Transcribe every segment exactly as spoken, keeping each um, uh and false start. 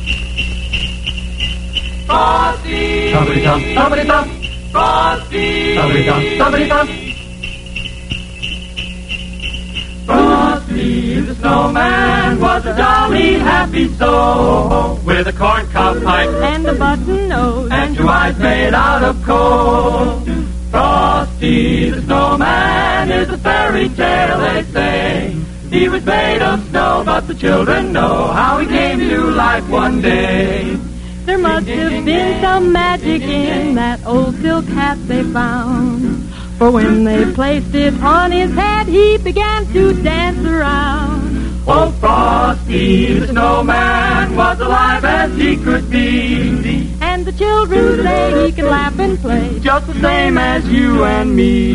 Frosty! Thumpity-thump, thumpity-thump. Frosty! Thumpity-thump, thumpity-thump. Frosty the snowman was a jolly happy soul, with a corncob pipe and a button nose and two eyes made out of coal. Frosty the snowman is a fairy tale, they say. He was made of snow, but the children know how he came to life one day. There must have been some magic in that old silk hat they found. For when they placed it on his head, he began to dance around. Oh, Frosty the snowman was alive as he could be. And the children say he can laugh and play Just the same as you and me.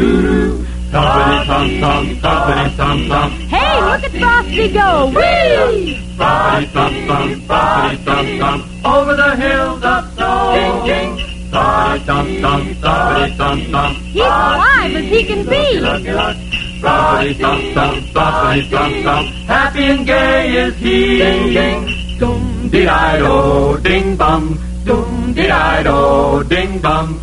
Thumpity-thump-thump, thumpity-thump-thump. Hey, look at Frosty go! Whee! Thumpity-thump-thump, thumpity-thump-thump. Over the hills of snow. Ding, ding. Thumpity-thump-thump, thumpity-thump-thump. He's alive as he can be. Looky, look. Thumpity-thump-thump, thumpity-thump-thump. Happy and gay is he. Ding, ding. Dum-dee-di-do, ding-bum. Dum-dee-di-do, ding-bum.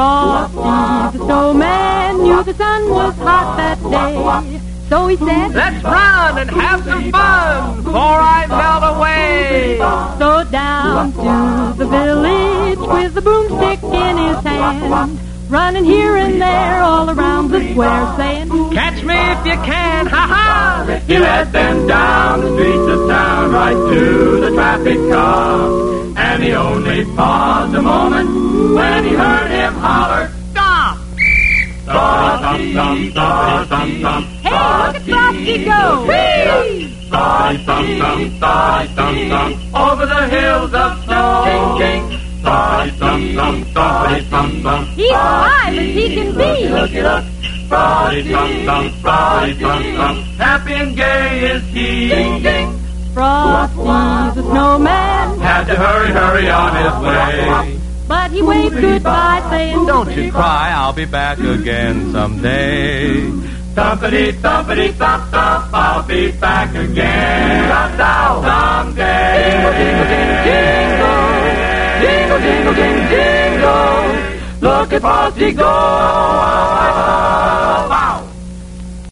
Frosty the snowman knew the sun was hot that day. So he said, Let's run and have some fun before I melt away. So down to the village with the broomstick in his hand, running here and there all around the square, saying, Catch me if you can, ha-ha! He led them down the streets of town right to the traffic cop. And he only paused a moment when he heard him holler, Stop! Thumpity-thump, thumpity-thump-thump. Hey, look at Frosty go! Whee! Thumpity-thump-thump, thumpity-thump-thump. Over the hills of snow. Ding, ding. Thumpity-thump-thump, thumpity-thump-thump. He's alive as he can be. Looky, look. Frosty-thump-thump, Frosty-thump-thump. Happy and gay is he. Ding, ding. Frosty the snowman, Had to hurry, hurry on his way. but he waved goodbye, saying, Don't you cry, I'll be back again someday. Thumpity, thumpity, thump, thump, I'll be back again. Someday. Jingle, jingle, jingle, jingle, jingle. Look at Frosty go. Wow.